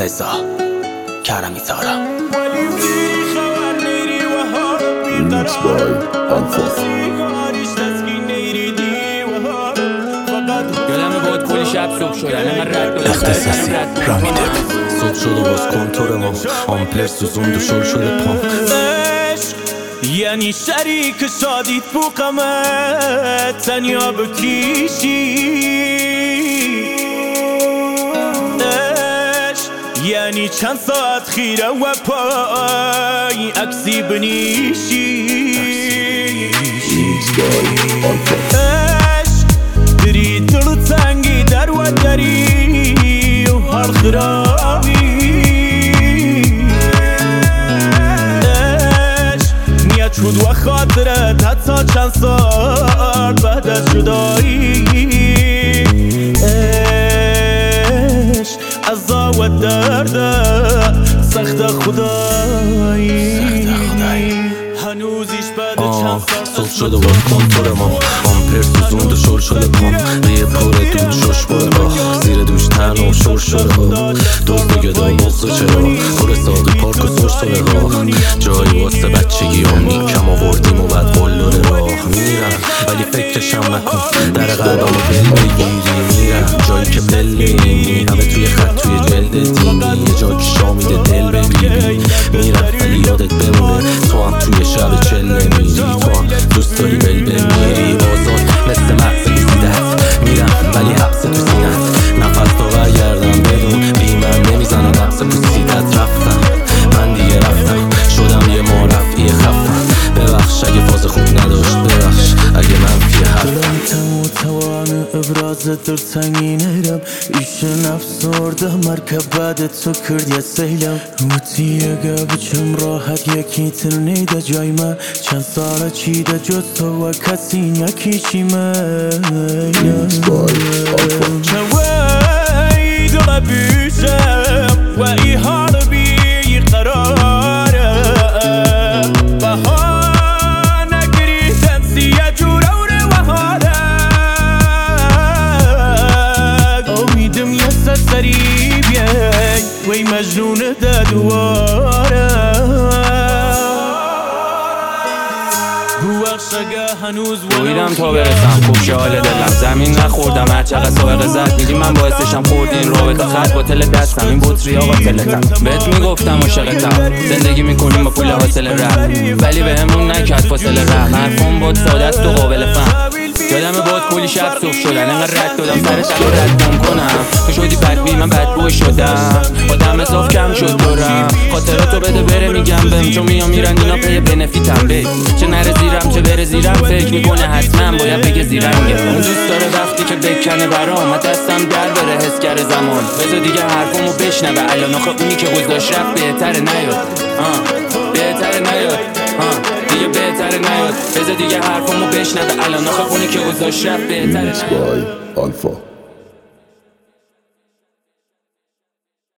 رضا کرمی زارا Remix by Alpha. یادمه باید کلی شب صبح شدن اختصاصی رامیده صبح شد و باز کنتور ما آمپلر سوزوند و شل شده پام یعنی شریک شادیت بو قمت تنیا بکیشی یعنی چند ساعت خیره و پای عکسی بنیشی Remix by Alpha. دری دل تنگی در و دری و هر خرابی نیت شد و خاطرت حتی چند سال بعد از جدایی عزا و درد سخت خدایی هنوزیش بعد چند سال صبح شد و باز کنتور ما آمپر سوزوند و شل شده پام ریه پره دود شش باره راه زیر دوش تن و شور شده ها دوز بگده و بغز و چرا پر ساقی پارک و سرسره ها جایی واسه بچگی هم کم آوردیم و بعد قلدر راه میرم ولی فکرشم نکن در قلبم و بل بگیری میرم جایی که بلیم همه توی خط توی جلد دینی یه جا که شامیده دل ببینی میرم ولی یادت بمونه تو هم توی شب چل نمیری تو هم دوست داری بل بمیری آزاد مثل مغز گوزیدت میرم ولی حبس تو سینت نفس تو برگردم بدون بی من نمیزنم حبس پوسیدت رفتم من دیگه رفتم شدم یه معرفی خفتم ببخش اگه فاز خوب نداشت ببخش اگه منفی حرفم توان ابراز دلتنگینم ایش افسردم مرکب بعد تو کرد یه سیلم روتی اگه بچم راحت یکی تر نیده جای من چند ساله چیده جز تو و کسی یکیشی من Remix by Alpha. چوی دل بیشم و ای حال بی قراره بهانه گریدن سیه جوره و حاله امیدم یه سری بیای وی مجنون ده دواره رویدم تا برسم خوب حال دلم زمین نخوردم هر چقدر سابقه زد میگی من باعثشم خوردی این رابطه خط با تل دستم این بطری آقا تلتم بهت میگفتم عاشقتم زندگی میکنیم با پول حاصل رفت ولی به همون نکرد فاصله رفت حرفم بود ساده است و قابل فهم یادمه باید کلی شب صبح شدن انقدر رد دادم سر تلو رد کنم تو شدی بدبی من بدبوی شدم آدم اضاف کم شد دورم خاطراتو بده بره میگم بهم چون میام میرن اینا پی بنفیتم به چه نره زیرم چه بره زیرم فکر میکنه حتما باید بگه زیرنگه اون دوست داره وقتی که بکنه برام دستم در بره حس کرده زمان بذار دیگه حرفمو بشنوه الان آخه اونی که گذاشت رفت بهتره نیاد بهتره نیاد دیگه بهتره نیاد بذار دیگه حرفمو بشنوه الان آخه اونی که گذاشت رفت بهتره Remix by Alpha.